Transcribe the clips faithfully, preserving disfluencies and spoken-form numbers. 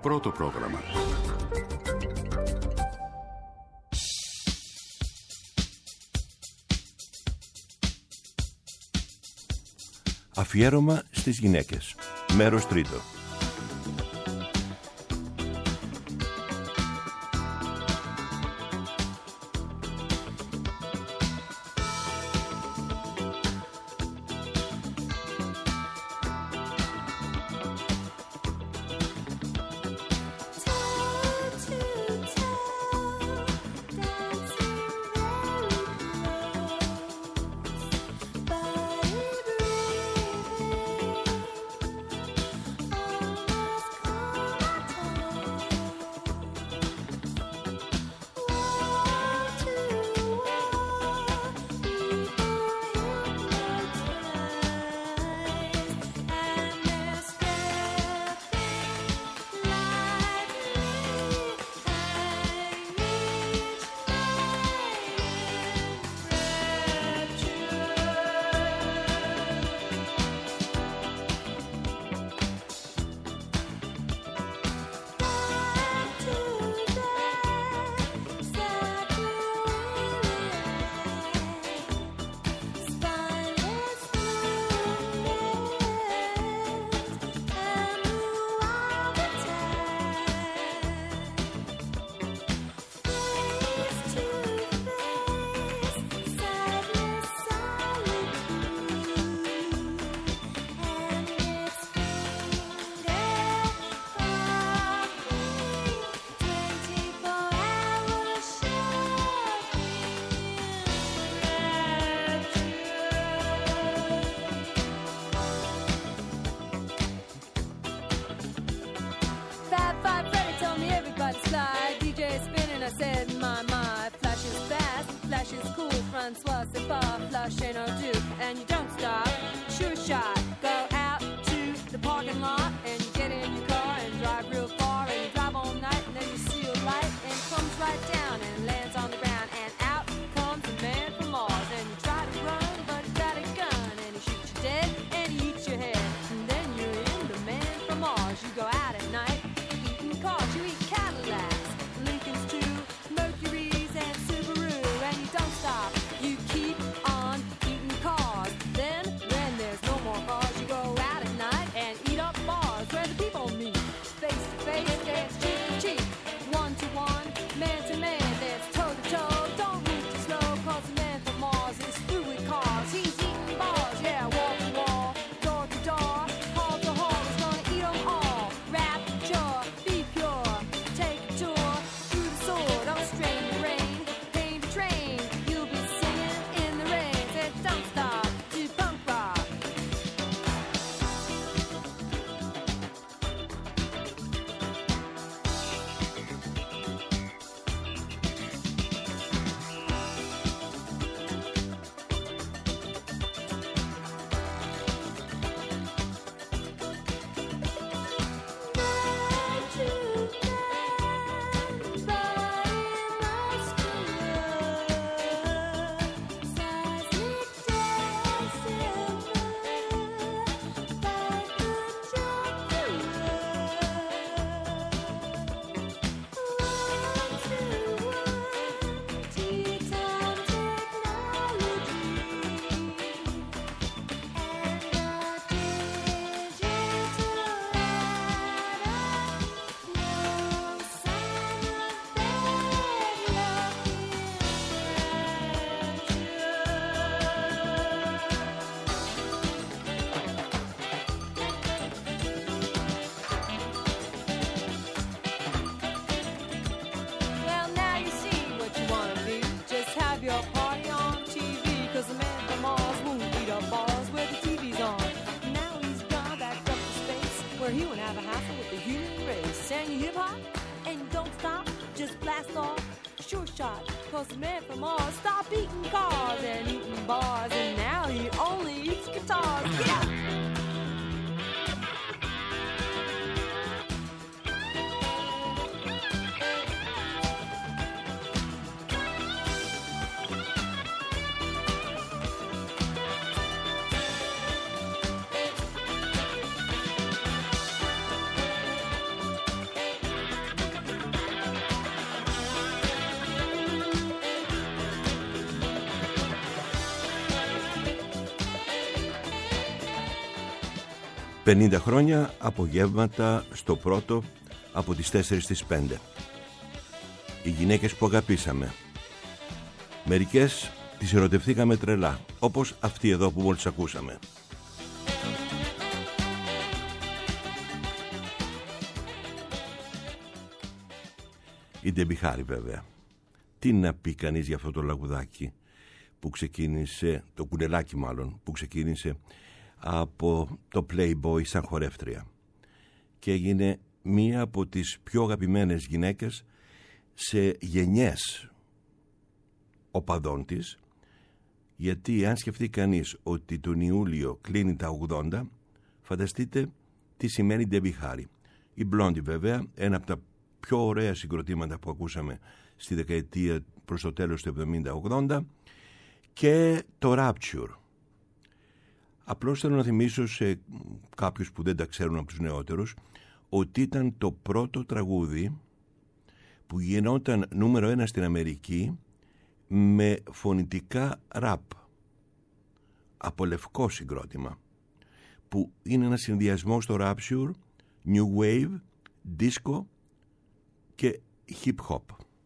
Πρώτο πρόγραμμα. Αφιέρωμα στις γυναίκες. Μέρος τρίτο. πενήντα χρόνια απογεύματα στο πρώτο από τις τέσσερις στις πέντε. Οι γυναίκες που αγαπήσαμε. Μερικές τις ερωτευθήκαμε τρελά, όπως αυτή εδώ που μόλις ακούσαμε. Η Ντέμπι Χάρι βέβαια. Τι να πει κανείς για αυτό το λαγουδάκι που ξεκίνησε, το κουνελάκι μάλλον, που ξεκίνησε από το Playboy σαν χορεύτρια και έγινε μία από τις πιο αγαπημένες γυναίκες σε γενιές οπαδών της, γιατί αν σκεφτεί κανείς ότι τον Ιούλιο κλείνει τα ογδόντα, φανταστείτε τι σημαίνει Ντέμπι Χάρι. Η Blondie βέβαια, ένα από τα πιο ωραία συγκροτήματα που ακούσαμε στη δεκαετία προς το τέλος του εβδομήντα ογδόντα, και το Rapture. Απλώς θέλω να θυμίσω σε κάποιους που δεν τα ξέρουν από τους νεότερους ότι ήταν το πρώτο τραγούδι που γινόταν νούμερο ένα στην Αμερική με φωνητικά ραπ, από λευκό συγκρότημα, που είναι ένα συνδυασμό στο Rapture, New Wave, Disco και Hip Hop.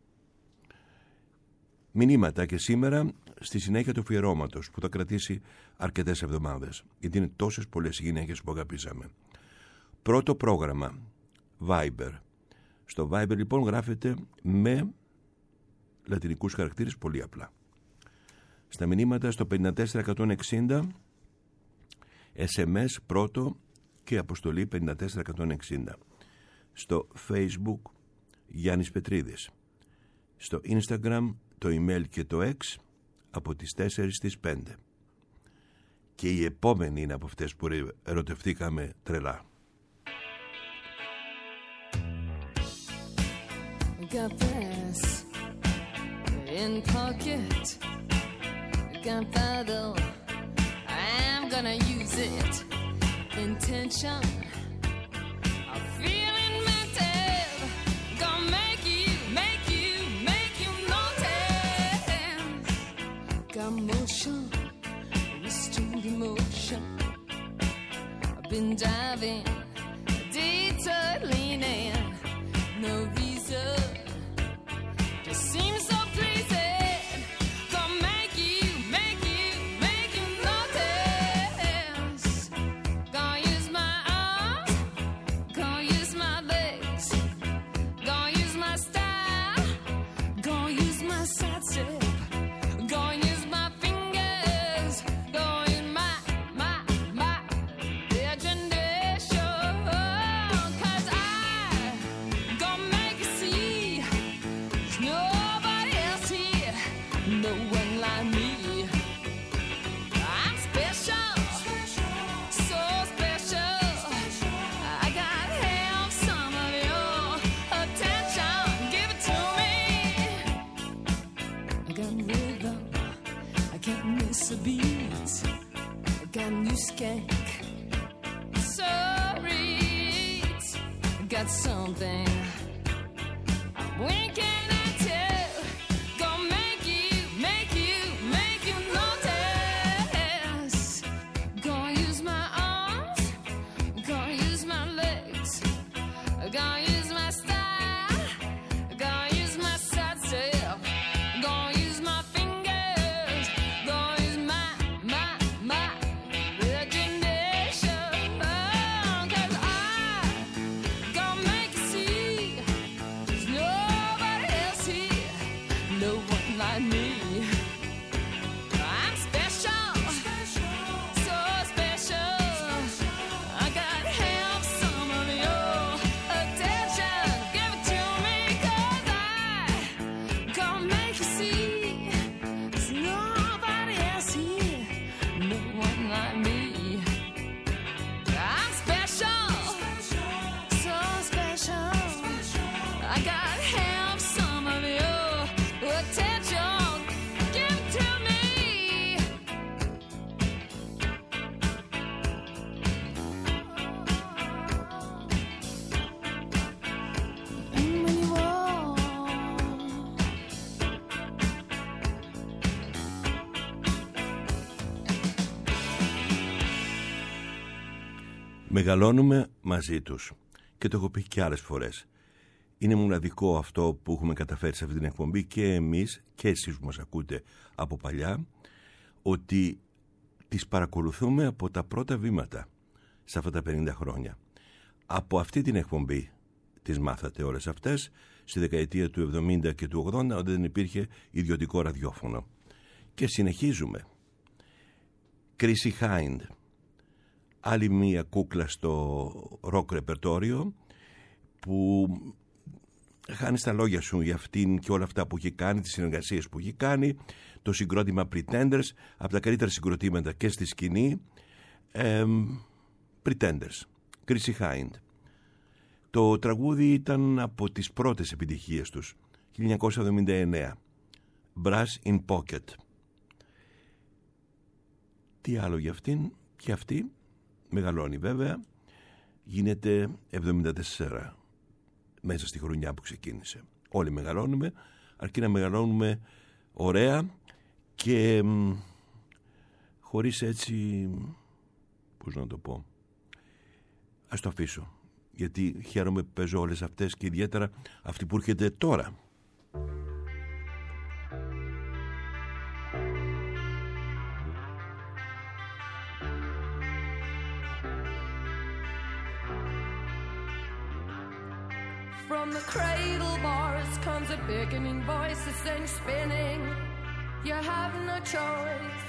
Μηνύματα και σήμερα στη συνέχεια του αφιερώματος που θα κρατήσει αρκετές εβδομάδες, γιατί είναι τόσες πολλές γυναίκες που αγαπήσαμε. Πρώτο πρόγραμμα Viber. Στο Viber λοιπόν γράφεται με λατινικούς χαρακτήρες πολύ απλά. Στα μηνύματα στο πενήντα τέσσερα εκατόν εξήντα ες εμ ες πρώτο και αποστολή πενήντα τέσσερα εκατόν εξήντα. Στο Facebook Γιάννης Πετρίδης. Στο Instagram το email και το X από τις τέσσερις στις πέντε. Και η επόμενη είναι από αυτές που ερωτευτήκαμε τρελά. Got this in pocket, gunpowder, I'm gonna use it. Intention of feeling mental, gonna make you, make you, make you notice. Got motion, restrained emotion. I've been diving, detour leaning, no reason. Just seems so pleasing. Gonna make you, make you, make you notice. Gonna use my arms, gonna use my legs, gonna use my style, gonna use my side step, gonna use my fingers, gonna use my, my, my imagination. 'Cause I gonna make you see. Nobody else here, no one like me. I'm special, so special. I gotta have some of your attention. Give it to me. I got rhythm, I can't miss a beat. I got new skank, sorry. I got something I'm winking. Μεγαλώνουμε μαζί τους. Και το έχω πει και άλλες φορές. Είναι μοναδικό αυτό που έχουμε καταφέρει σε αυτή την εκπομπή και εμείς και εσείς που μας ακούτε από παλιά, ότι τις παρακολουθούμε από τα πρώτα βήματα σε αυτά τα πενήντα χρόνια. Από αυτή την εκπομπή τις μάθατε όλες αυτές, στη δεκαετία του εβδομήντα και του ογδόντα, όταν δεν υπήρχε ιδιωτικό ραδιόφωνο. Και συνεχίζουμε. Chrissie Hynde, άλλη μία κούκλα στο ροκ ρεπερτόριο, που χάνει στα λόγια σου για αυτήν και όλα αυτά που έχει κάνει, τις συνεργασίες που έχει κάνει, το συγκρότημα Pretenders, από τα καλύτερα συγκροτήματα και στη σκηνή. ε, Pretenders, Chrissie Hynde. Το τραγούδι ήταν από τις πρώτες επιτυχίες τους, χίλια εννιακόσια εβδομήντα εννέα, Brass in Pocket. Τι άλλο για αυτήν? Και αυτή μεγαλώνει βέβαια, γίνεται εβδομήντα τέσσερα μέσα στη χρονιά που ξεκίνησε. Όλοι μεγαλώνουμε, αρκεί να μεγαλώνουμε ωραία και μ, χωρίς έτσι, πώς να το πω, ας το αφήσω, γιατί χαίρομαι που παίζω όλες αυτές και ιδιαίτερα αυτή που έρχεται τώρα. From the cradle bars comes a beckoning voice that sends spinning. You have no choice.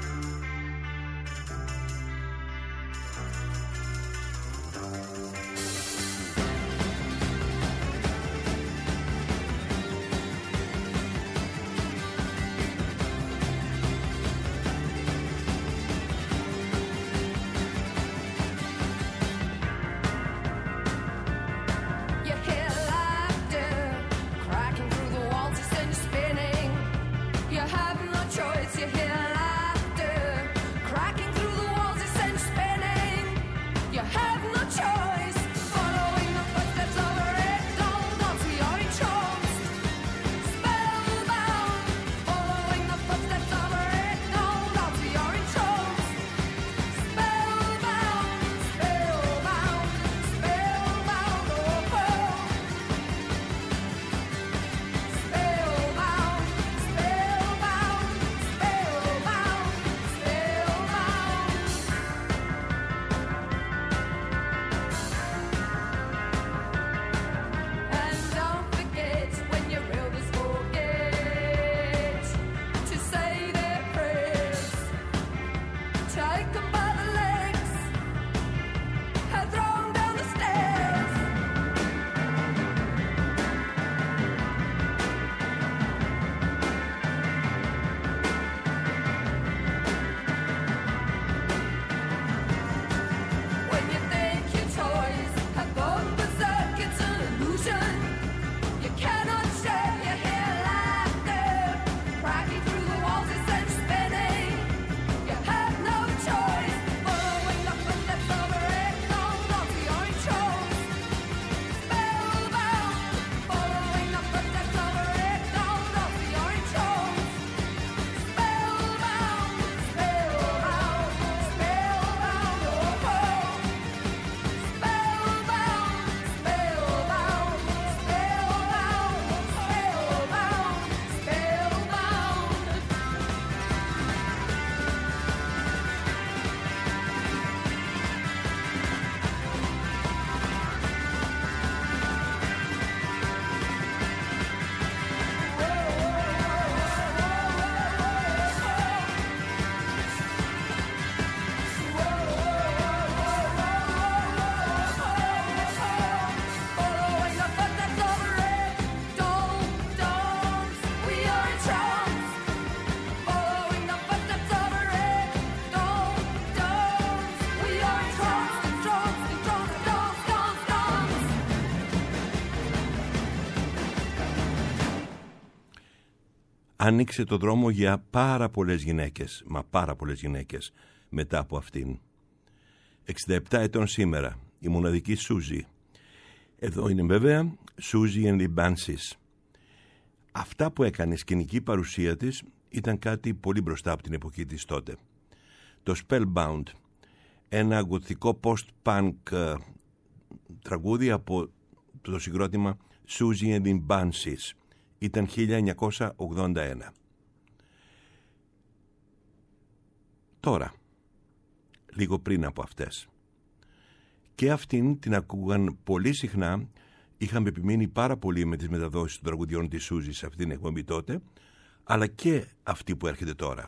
άνοιξε το δρόμο για πάρα πολλές γυναίκες, μα πάρα πολλές γυναίκες μετά από αυτήν. εξήντα επτά ετών σήμερα, η μοναδική Σούζι. Εδώ είναι βέβαια Susie and the Banshees. Αυτά που έκανε η σκηνική παρουσία της ήταν κάτι πολύ μπροστά από την εποχή της τότε. Το Spellbound ένα γοθικό post-punk ε, τραγούδι από το συγκρότημα Susie and the Banshees. Ήταν χίλια εννιακόσια ογδόντα ένα. Τώρα, λίγο πριν από αυτές, και αυτήν την ακούγαν πολύ συχνά. Είχαμε επιμείνει πάρα πολύ με τις μεταδόσεις των τραγουδιών της Susie σε αυτήν την εκπομπή τότε, αλλά και αυτή που έρχεται τώρα.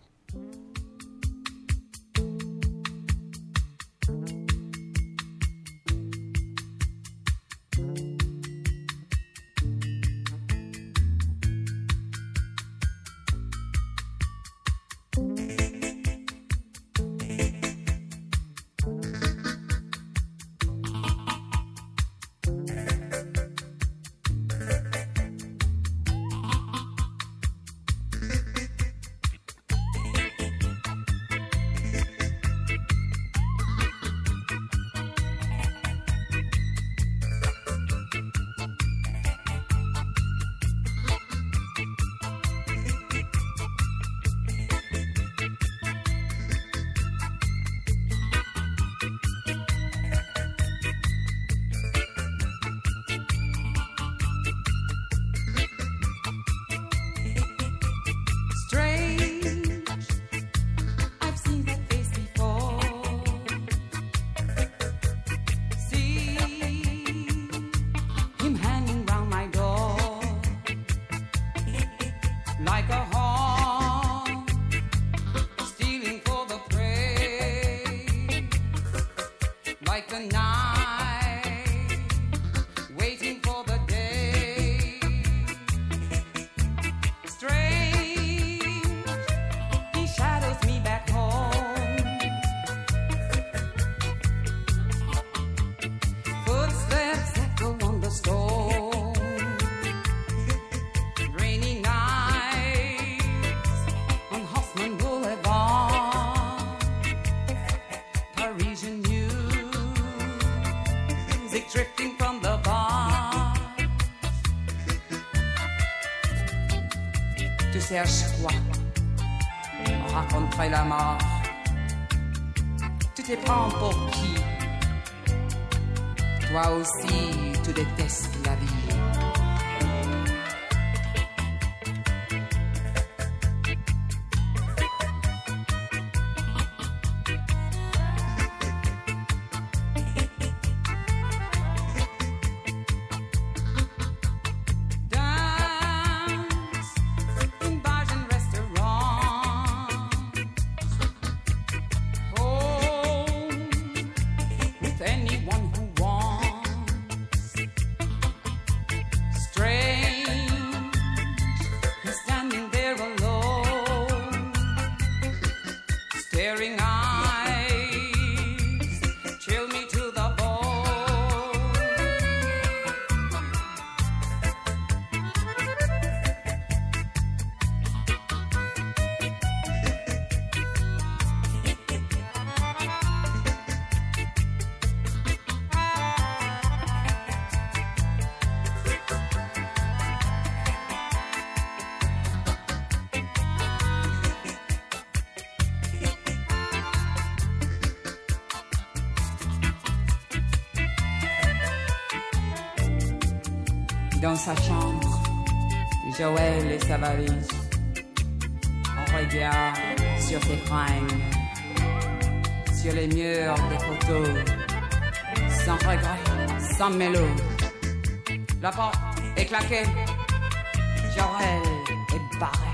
Cherche quoi? Raconterai la mort. Tu te prends pour qui? Toi aussi, tu détestes la vie. Dans sa chambre, Joël et sa valise. On regarde sur ses fringues, sur les murs des photos, sans regret, sans mélo. La porte est claquée, Joël est barré.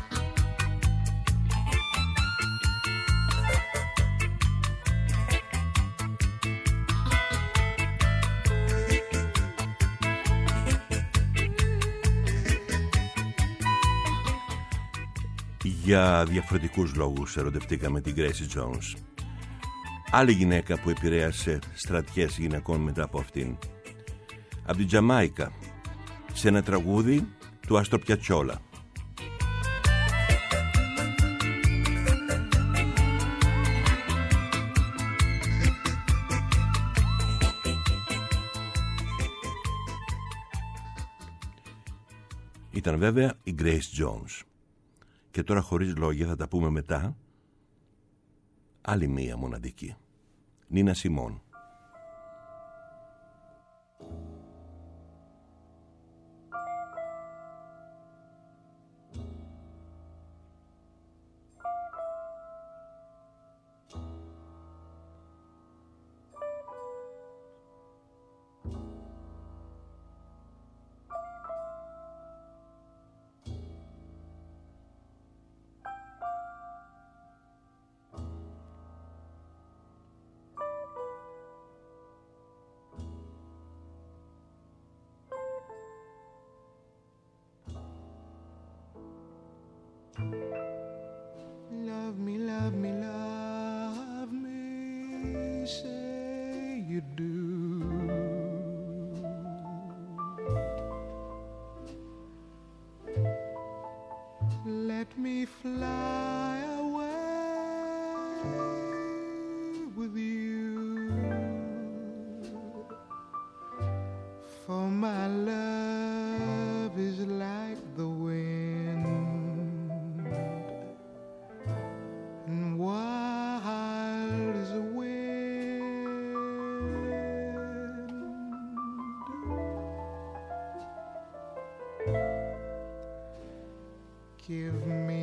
Για διαφορετικούς λόγους ερωτευτήκαμε την Gracie Jones. Άλλη γυναίκα που επηρέασε στρατιές γυναικών μετά από αυτήν. Από την Τζαμάικα, σε ένα τραγούδι του Άστορ Πιατσόλα. Ήταν βέβαια η Grace Jones. Και τώρα χωρίς λόγια θα τα πούμε μετά. Άλλη μία μοναδική. Νίνα Σιμών. Love me, love me, love me, say you do. Let me fly away with you, for my love is like the wind, and wild as a wind. Give me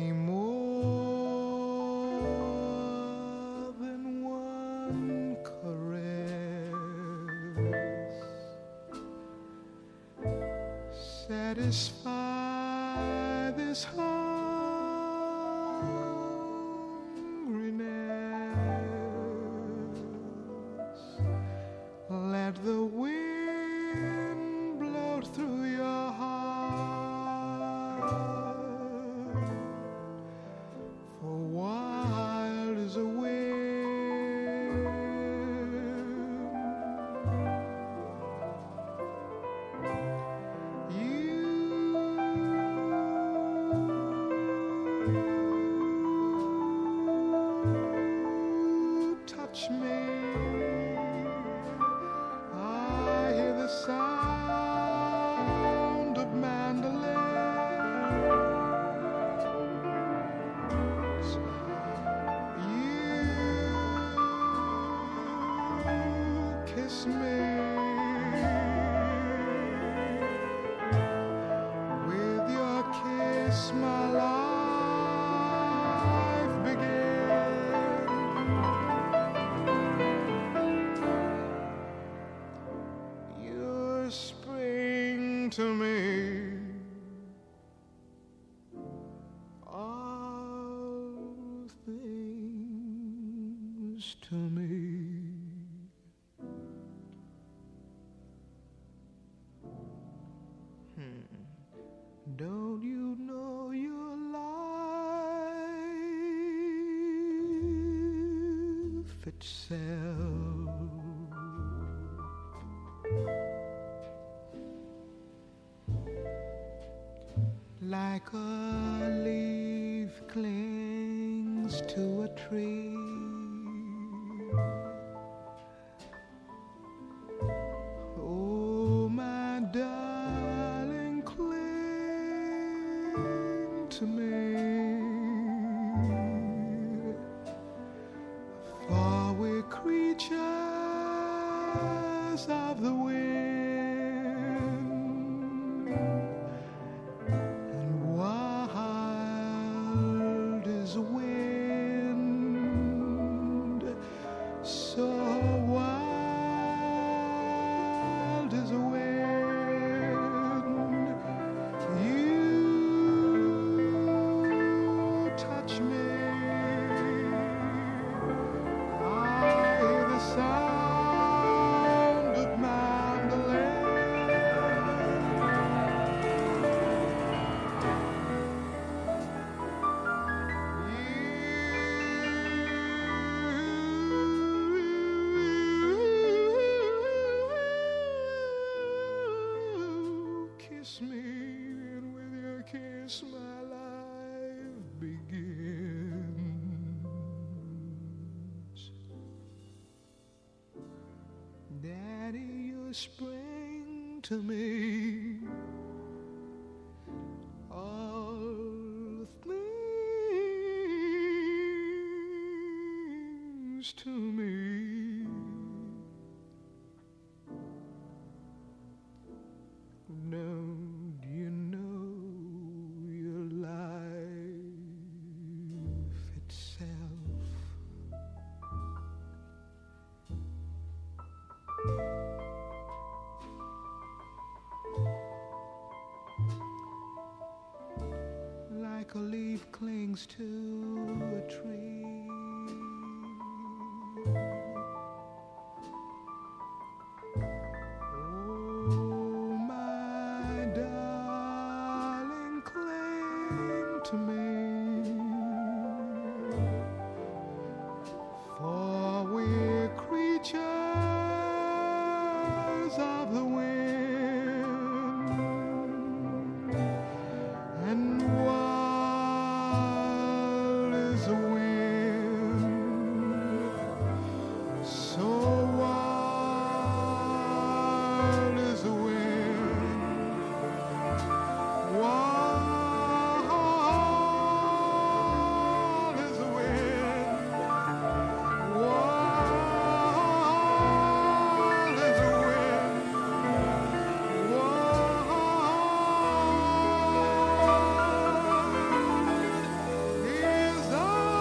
more than one caress, satisfy this hungriness. Let the wind blow through your heart, for wild as a wind. You touch me, I hear the sound of mandolins. You kiss me, with your kiss my life began. You're spring to me, all things to me. Hmm. Don't you know your life itself? Like a leaf clings to a tree, oh my darling, cling to me, for we're creatures of the wind, and wild is a wind, so wild is a wind. You touch me, I hear the sound of mandolin. You kiss me, and with your kiss my life begins. Daddy, you're spring to me, all things to me. like a leaf clings to a tree. Oh, my darling, cling to me, for we're creatures of the wind, and wild is the wind, so wild is the wind, wild is the wind, wild is the wind, wild is the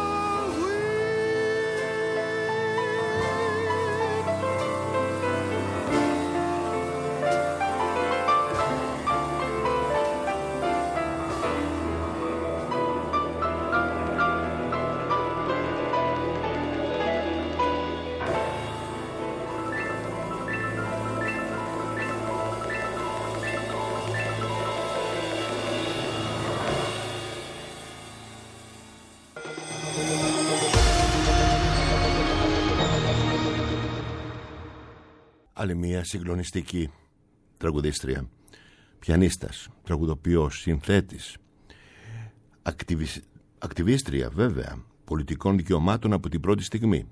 Άλλη μια συγκλονιστική τραγουδίστρια, πιανίστας, τραγουδοποιός, συνθέτης, ακτιβισ... ακτιβίστρια βέβαια πολιτικών δικαιωμάτων από την πρώτη στιγμή.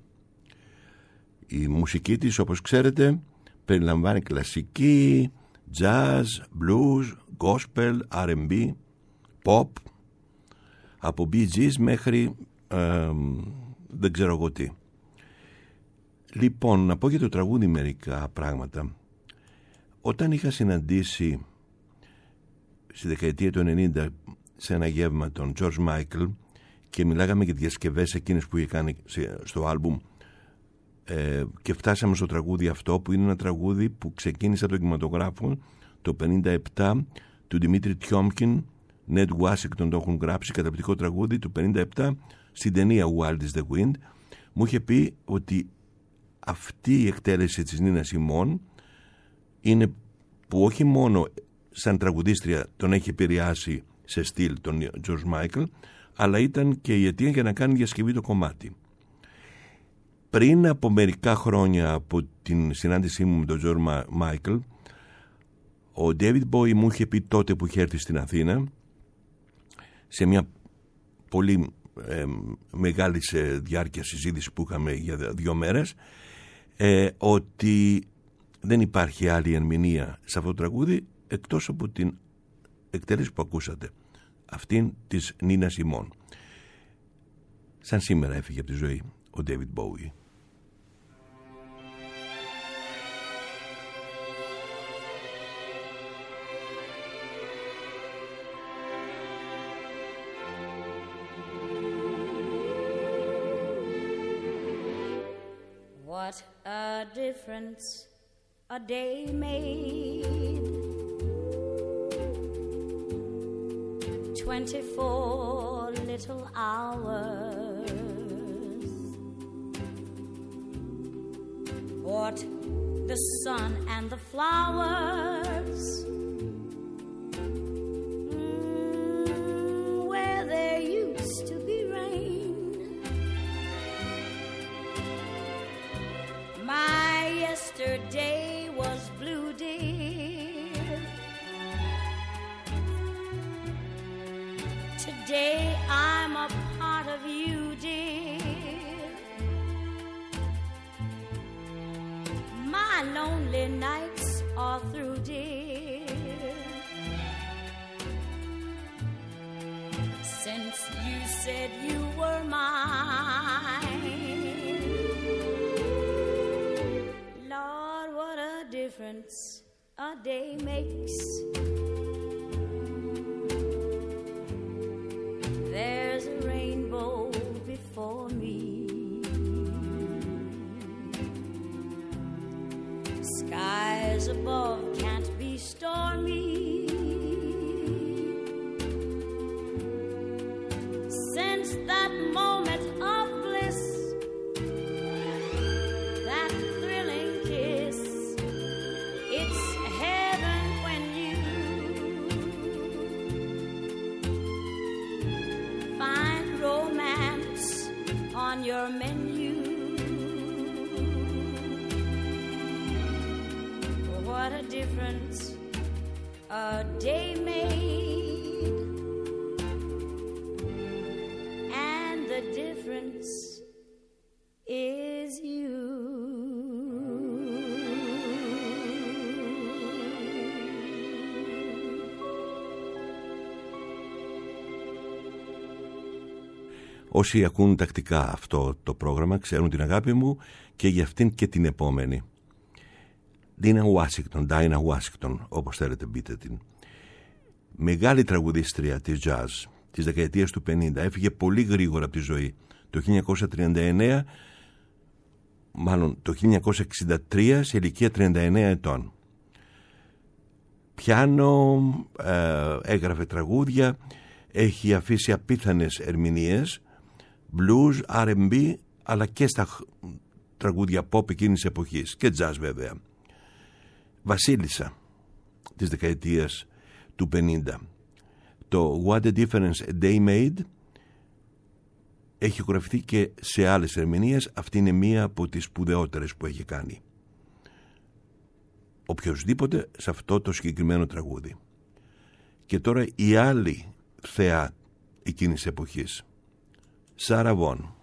Η μουσική της, όπως ξέρετε, περιλαμβάνει κλασική, jazz, blues, gospel, αρ εντ μπι, pop, από Bee Gees μέχρι ε, δεν ξέρω εγώ τι. Λοιπόν, να πω για το τραγούδι μερικά πράγματα. Όταν είχα συναντήσει στη δεκαετία του ενενήντα σε ένα γεύμα τον George Michael και μιλάγαμε για τις διασκευές εκείνες που είχε κάνει στο άλμπουμ, ε, και φτάσαμε στο τραγούδι αυτό, που είναι ένα τραγούδι που ξεκίνησε από τον κινηματογράφο το πενήντα επτά, του Δημήτρη Τιόμκιν, Ned Washington το έχουν γράψει, καταπληκτικό τραγούδι του πενήντα επτά, στην ταινία Wild is the Wind. Μου είχε πει ότι αυτή η εκτέλεση της Νίνα Σιμών είναι που όχι μόνο σαν τραγουδίστρια τον έχει επηρεάσει σε στυλ τον George Michael, αλλά ήταν και η αιτία για να κάνει διασκευή το κομμάτι. Πριν από μερικά χρόνια από την συνάντησή μου με τον George Michael, ο David Bowie μου είχε πει τότε που είχε έρθει στην Αθήνα, σε μια πολύ ε, μεγάλη σε διάρκεια συζήτηση που είχαμε για δύο μέρες, ε, ότι δεν υπάρχει άλλη ερμηνεία σε αυτό το τραγούδι εκτός από την εκτέλεση που ακούσατε, αυτήν της Νίνα Σιμών. Σαν σήμερα έφυγε από τη ζωή ο David Bowie. What a difference a day made. Twenty-four little hours. What the sun and the flowers. Mm, where there used to be rain. My yesterday was blue, dear. Today I'm a part of you, dear. My lonely nights are through, dear. Since you said you were mine. Lord, what a difference a day makes. There's a rainbow before me. Skies above can't be stormy. your menu. What a difference a day made, and the difference is you. Όσοι ακούν τακτικά αυτό το πρόγραμμα ξέρουν την αγάπη μου και για αυτήν και την επόμενη. Ντίνα Ουάσιγκτον, Ντάινα Ουάσιγκτον, όπως θέλετε μπείτε την. Μεγάλη τραγουδίστρια της jazz της δεκαετίας του πενήντα, έφυγε πολύ γρήγορα από τη ζωή. Το χίλια εννιακόσια τριάντα εννέα, μάλλον το χίλια εννιακόσια εξήντα τρία, σε ηλικία τριάντα εννέα ετών. Πιάνο, ε, έγραφε τραγούδια, έχει αφήσει απίθανες ερμηνείες, blues, αρ εντ μπι, αλλά και στα τραγούδια pop εκείνης εποχής και jazz βέβαια. Βασίλισσα της δεκαετίας του πενήντα. Το What a Difference a Day Made έχει γραφτεί και σε άλλες ερμηνείες. Αυτή είναι μία από τις σπουδαιότερες που έχει κάνει οποιοσδήποτε σε αυτό το συγκεκριμένο τραγούδι. Και τώρα η άλλη θεά εκείνης εποχής, Σάρα Βον.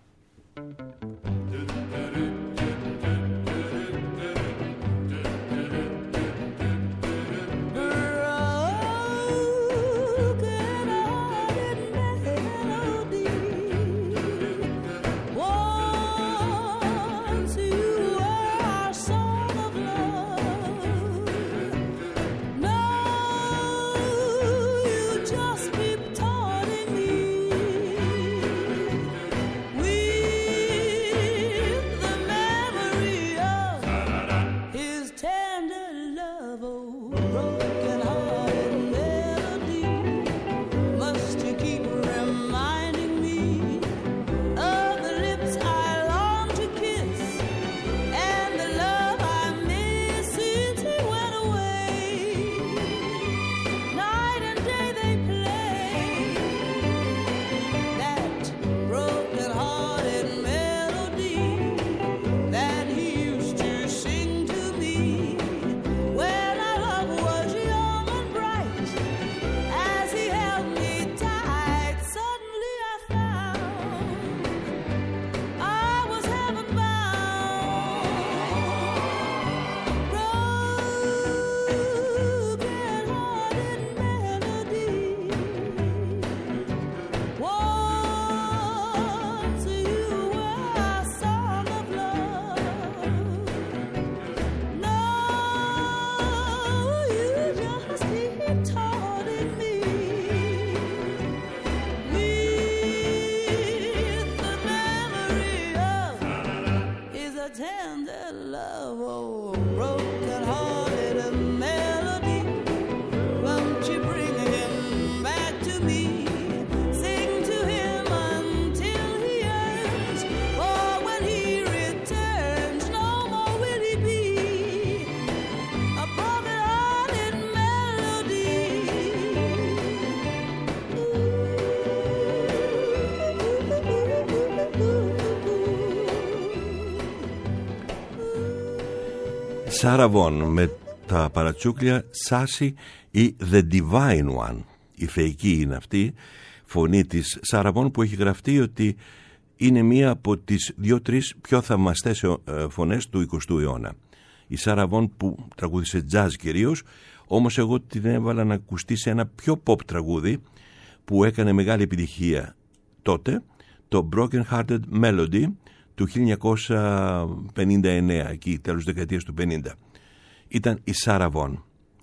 Σάρα Βον με τα παρατσούκλια Sassy ή The Divine One. Η θεϊκή είναι αυτή φωνή της Σάρα Βον, που έχει γραφτεί ότι είναι μία από τις δύο-τρεις πιο θαυμαστές φωνές του εικοστού αιώνα. Η Σάρα Βον που τραγούδισε jazz κυρίως, όμως εγώ την έβαλα να ακουστεί σε ένα πιο pop τραγούδι που έκανε μεγάλη επιτυχία τότε, το Broken Hearted Melody του χίλια εννιακόσια πενήντα εννέα, εκεί τέλος της δεκαετίας του πενήντα. Ήταν η Σάρα Βον.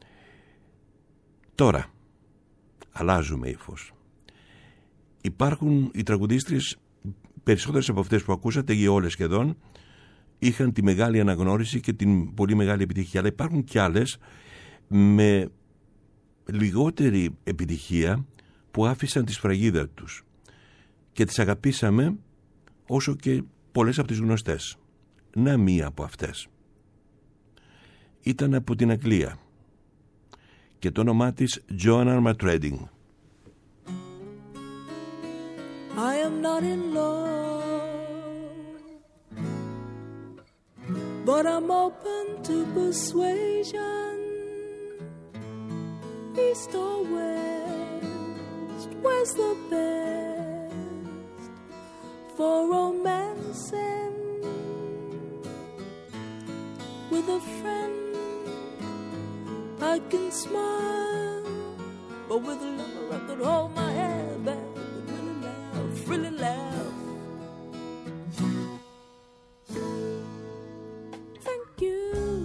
Τώρα αλλάζουμε ύφος. Υπάρχουν οι τραγουδίστριες, περισσότερες από αυτές που ακούσατε ή όλες σχεδόν, είχαν τη μεγάλη αναγνώριση και την πολύ μεγάλη επιτυχία, αλλά υπάρχουν κι άλλες με λιγότερη επιτυχία που άφησαν τη σφραγίδα τους και τις αγαπήσαμε όσο και πολλές από τις γνωστές. Να μία από αυτές ήταν από την Αγγλία και το όνομά της Joan Armatrading. I am not in love but I'm open to persuasion. East or west, where's the best for romancing with a friend? I can smile, but with a lover I could hold my head back and really laugh, really laugh. Thank you.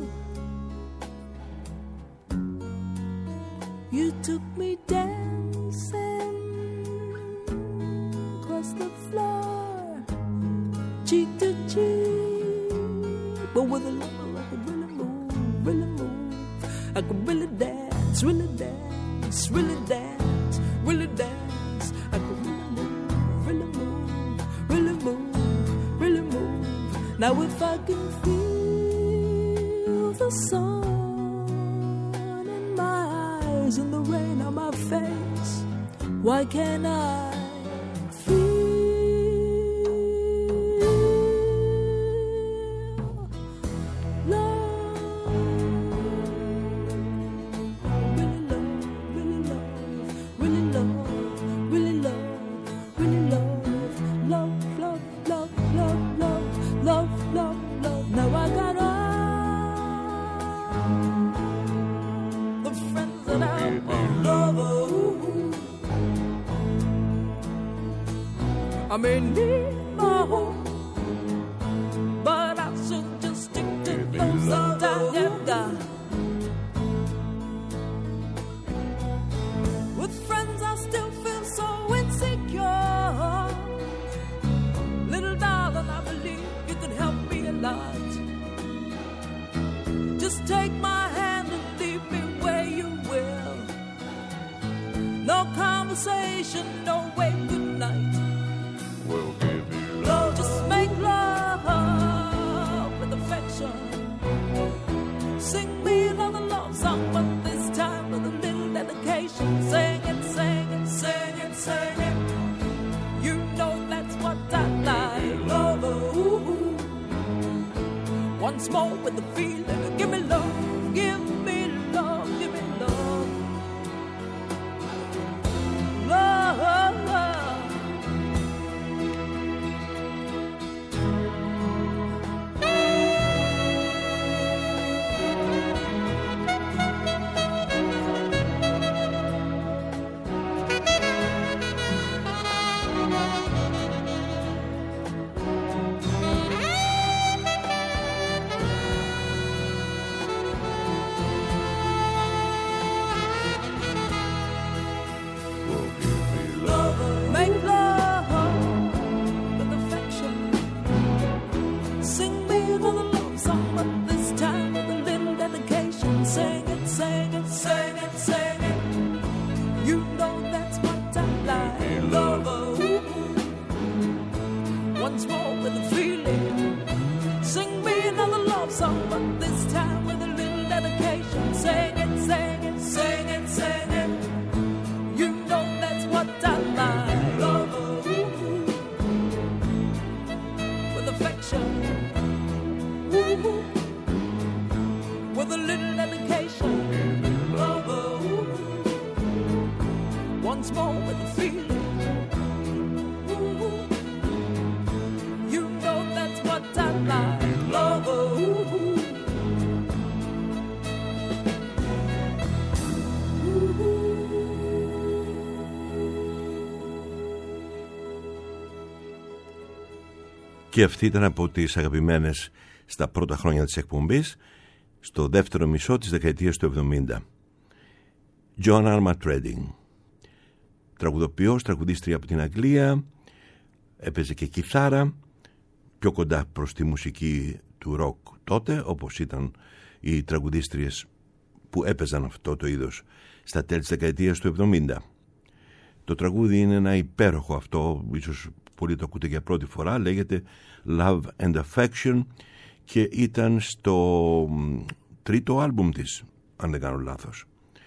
You took me dancing across the floor, cheek to cheek, but with a lover I could really move, really move. I could really dance, really dance, really dance, really dance. I could really move, really move, really move, really move. Now if I can feel the sun in my eyes and the rain on my face, why can't I feel love? I may need my home, but I should just stick to those that I've got. With friends I still feel so insecure. Little darling, I believe you could help me a lot. Just take my hand and leave me where you will. No conversation, no way, good night. We'll give you love. Just make love with affection. Sing me another love song, but this time with a little dedication. Sing it, sing it, sing it, sing it. You know that's what I like. Love, ooh. Once more with the feeling. Give me love, give me love, give me love. Love, love. Και αυτή ήταν από τις αγαπημένες στα πρώτα χρόνια της εκπομπής, στο δεύτερο μισό της δεκαετίας του εβδομήντα. Joan Armatrading, τραγουδοποιός, τραγουδίστρια από την Αγγλία, έπαιζε και κιθάρα, πιο κοντά προς τη μουσική του ροκ τότε, όπως ήταν οι τραγουδίστριες που έπαιζαν αυτό το είδος στα τέλη της δεκαετίας του εβδομήντα. Το τραγούδι είναι ένα υπέροχο αυτό, ίσως πολλοί το ακούτε για πρώτη φορά, λέγεται Love and Affection και ήταν στο τρίτο άλμπουμ της, αν δεν κάνω λάθος.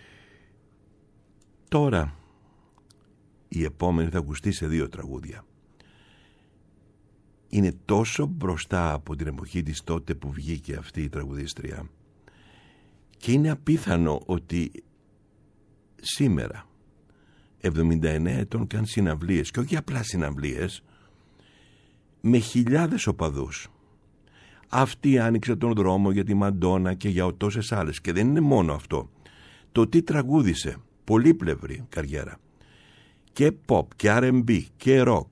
Τώρα η επόμενη θα ακουστεί σε δύο τραγούδια. είναι τόσο μπροστά από την εποχή της τότε που βγήκε αυτή η τραγουδίστρια, και είναι απίθανο ότι σήμερα εβδομήντα εννέα ετών καν συναυλίες, και όχι απλά συναυλίες, με χιλιάδες οπαδούς. Αυτή άνοιξε τον δρόμο για τη Μαντόνα και για τόσες άλλες, και δεν είναι μόνο αυτό. Το τι τραγούδισε, πολύπλευρη καριέρα, και pop και αρ εν μπι και rock,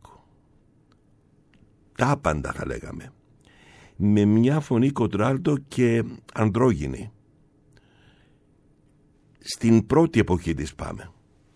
τα πάντα θα λέγαμε, με μια φωνή κοντράλτο και ανδρόγυνη. Στην πρώτη εποχή της πάμε.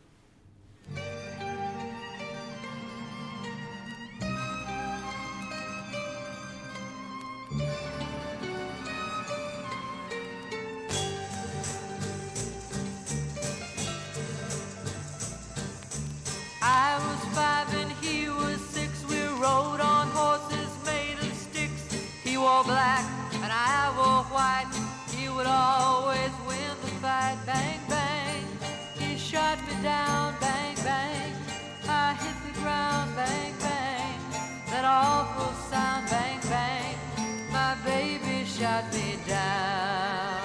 I was five and he was six. We rode on horses made of sticks. He wore black and I wore white. He would always win the fight. Bang, bang. He shot me down. Bang, bang. I hit the ground. Bang, bang. That awful sound. Bang, bang. My baby shot me down.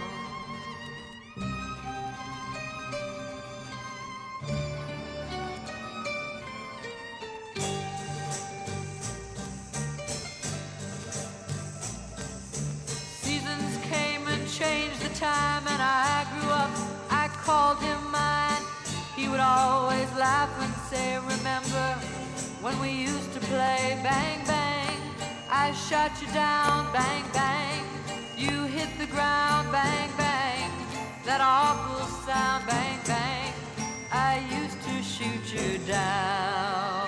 Changed the time and I grew up, I called him mine. He would always laugh and say, remember when we used to play bang bang. I shot you down, bang bang. You hit the ground, bang bang. That awful sound, bang bang. I used to shoot you down.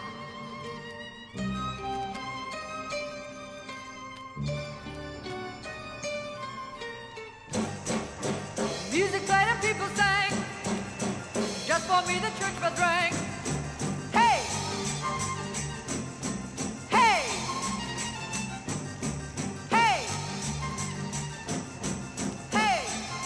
Music played and people sang. Just for me the church bells rang. Hey! Hey! Hey! Hey!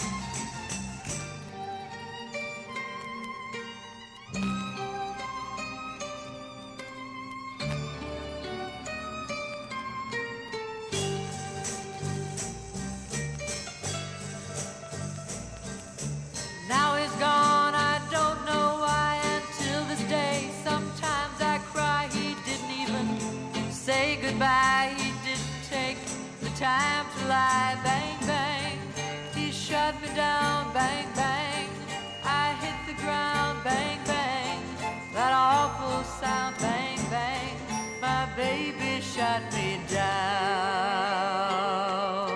Now he's gone, I don't know why. Until this day, sometimes I cry. He didn't even say goodbye. He didn't take the time to lie. Bang, bang, he shot me down. Bang, bang, I hit the ground. Bang, bang, that awful sound. Bang, bang, my baby shot me down.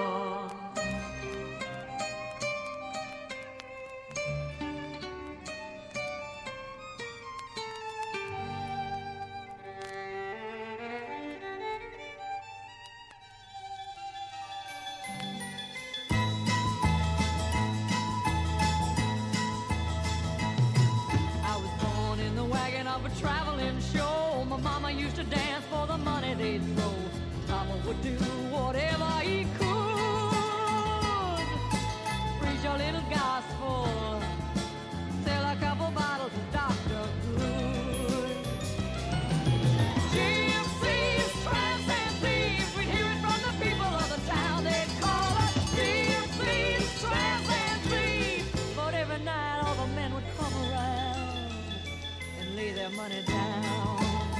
A traveling show. My mama used to dance for the money they'd throw. Papa would do whatever he could. Preach a little gospel, sell a couple bottles of Doctor Good. Gypsies, tramps and thieves, we'd hear it from the people of the town. They'd call us gypsies, tramps and thieves. But every night all the men would come around and lay their money down.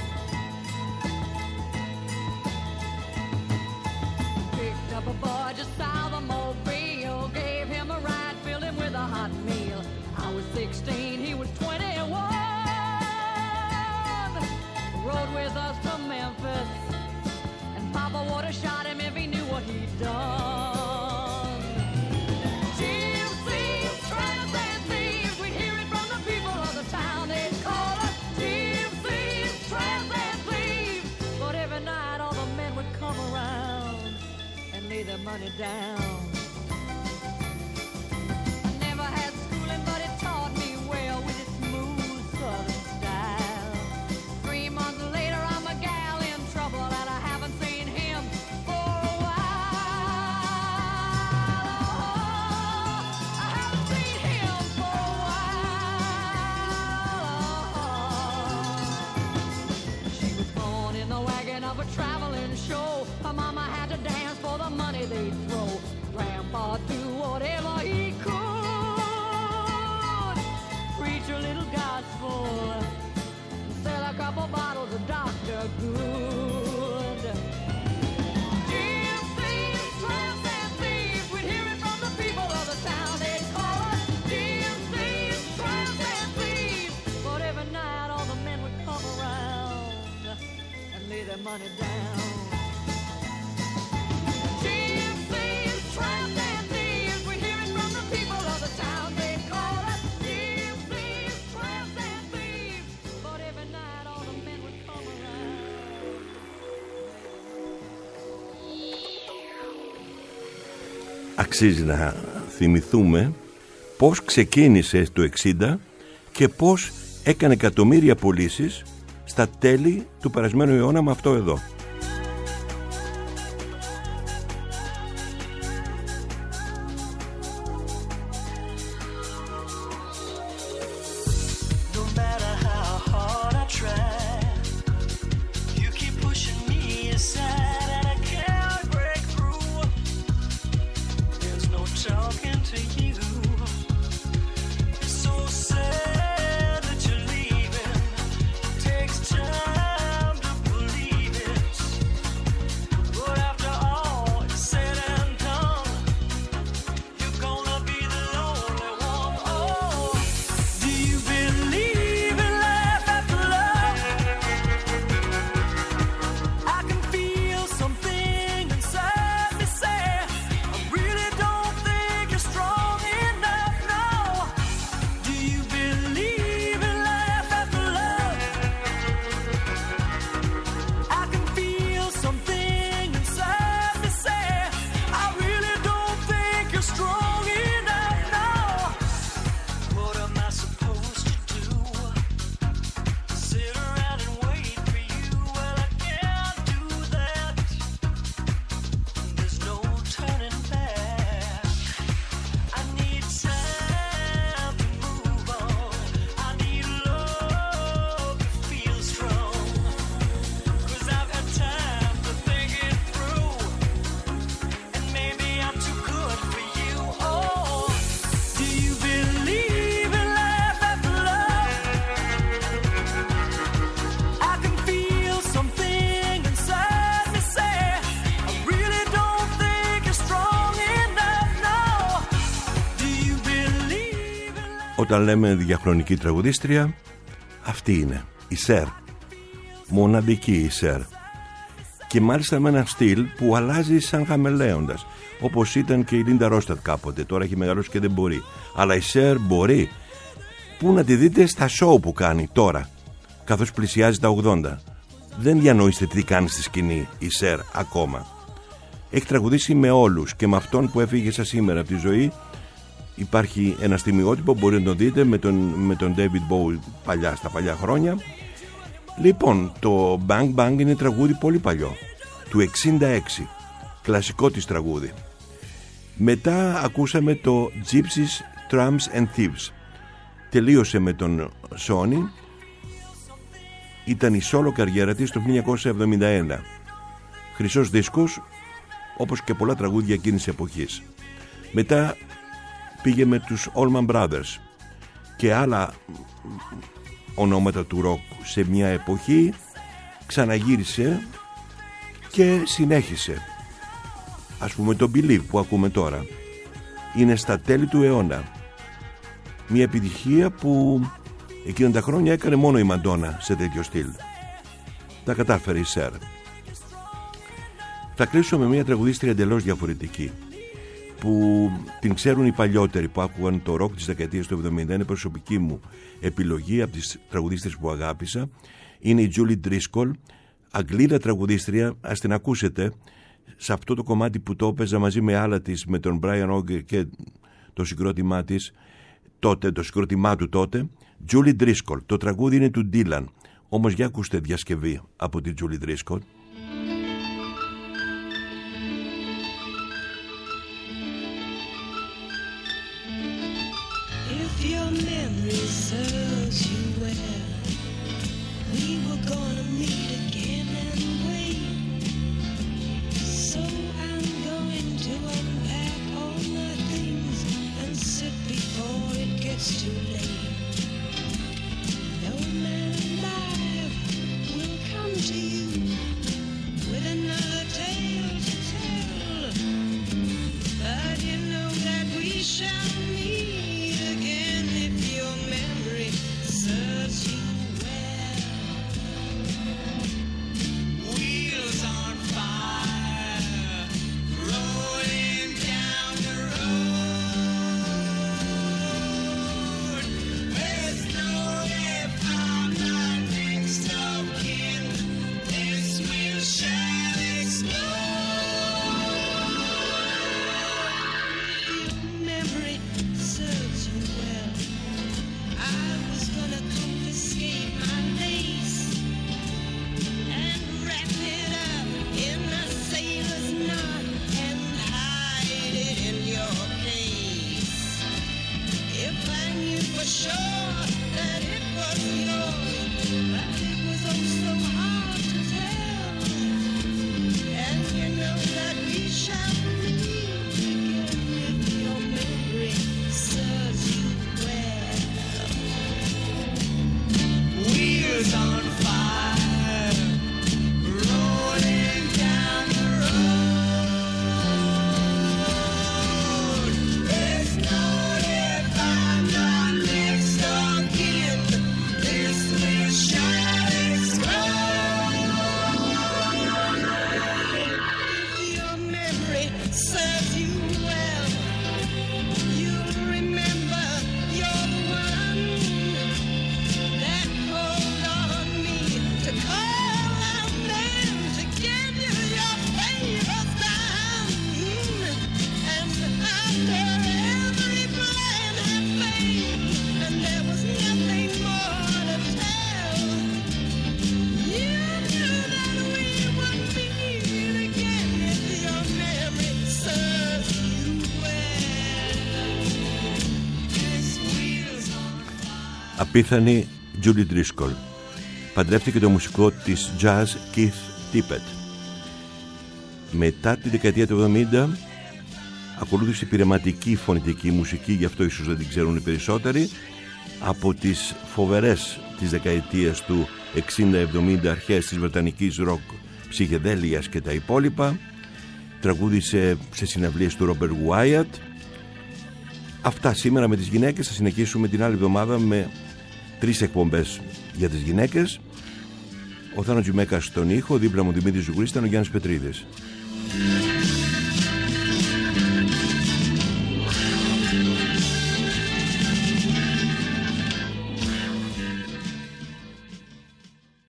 Picked up a boy just south of Mobile, gave him a ride, filled him with a hot meal. I was sixteen, he was twenty-one. Rode with us to Memphis, and Papa would have shot him if he knew what he'd done. Gypsies, tramps and thieves, we'd hear it from the people of the town. They'd call us gypsies, tramps and thieves. But every night all the men would come around and lay their money down. I never had schooling, but it taught me well with its smooth southern style. Three months later I'm a gal in trouble, and I haven't seen him for a while. I haven't seen him for a while. She was born in the wagon of a traveler. full. Sell a couple bottles of Doctor Good. Gypsies, tramps, and thieves, we'd hear it from the people of the town. They'd call us gypsies, tramps, and thieves. But every night all the men would come around and lay their money down. Gypsies, tramps, and thieves, we'd hear it from the people of the town. They'd call us gypsies, tramps, and thieves. But every night all the men would come around. Αξίζει να θυμηθούμε πώς ξεκίνησε το εξήντα και πώς έκανε εκατομμύρια πωλήσεις στα τέλη του περασμένου αιώνα με αυτό εδώ. Όταν λέμε διαχρονική τραγουδίστρια, αυτή είναι η Σερ. Μοναδική η Σερ. Και μάλιστα με ένα στυλ που αλλάζει σαν χαμελέοντας, όπως ήταν και η Λίντα Ρόστατ κάποτε. Τώρα έχει μεγαλώσει και δεν μπορεί. Αλλά η Σερ μπορεί. Πού να τη δείτε στα σόου που κάνει τώρα, καθώς πλησιάζει τα ογδόντα. Δεν διανοείστε τι κάνει στη σκηνή η Σερ ακόμα. Έχει τραγουδήσει με όλους και με αυτόν που έφυγε σαν σήμερα από τη ζωή. Υπάρχει ένα στιγμιότυπο, μπορείτε να το δείτε, με τον, με τον David Bowie παλιά, στα παλιά χρόνια. Λοιπόν, το Bang Bang είναι τραγούδι πολύ παλιό, του εξήντα έξι, κλασικό της τραγούδι. Μετά ακούσαμε το Gypsies, Tramps and Thieves. Τελείωσε με τον Sony. Ήταν η solo καριέρα της το χίλια εννιακόσια εβδομήντα ένα. Χρυσός δίσκος, όπως και πολλά τραγούδια εκείνης εποχής. Μετά πήγε με τους Allman Brothers και άλλα ονόματα του ροκ σε μια εποχή. Ξαναγύρισε και συνέχισε. Ας πούμε το Believe που ακούμε τώρα είναι στα τέλη του αιώνα. Μια επιτυχία που εκείνα τα χρόνια έκανε μόνο η Μαντόνα σε τέτοιο στυλ. Τα κατάφερε η Σερ. Θα κλείσω με μια τραγουδίστρια εντελώς διαφορετική, που την ξέρουν οι παλιότεροι που άκουγαν το ροκ της δεκαετίας του εβδομήντα. Είναι προσωπική μου επιλογή από τις τραγουδίστρες που αγάπησα. Είναι η Julie Driscoll, Αγγλίδα τραγουδίστρια. Ας την ακούσετε σε αυτό το κομμάτι που το έπαιζα μαζί με άλλα της, με τον Brian Auger και το συγκρότημά της τότε, το συγκρότημά του τότε, Julie Driscoll. Το τραγούδι είναι του Dylan, όμως για ακούστε διασκευή από τη Julie Driscoll. απίθανη Julie Driscoll. Παντρεύτηκε το μουσικό της jazz Keith Tippett. Μετά τη δεκαετία του εβδομήντα ακολούθησε πειραματική φωνητική μουσική, γι' αυτό ίσως δεν την ξέρουν οι περισσότεροι, από τις φοβερές της δεκαετίας του εξήντα εβδομήντα αρχές της βρετανικής ροκ ψυχεδέλειας και τα υπόλοιπα. Τραγούδισε σε συναυλίες του Ρόμπερτ Γουάιατ. Αυτά σήμερα με τις γυναίκες. Θα συνεχίσουμε την άλλη εβδομάδα με τρεις εκπομπές για τις γυναίκες. Ο Θάνος Τζιμέκας στον ήχο, δίπλα μου Δημήτρης Ζουγρής, ήταν ο Γιάννης Πετρίδης.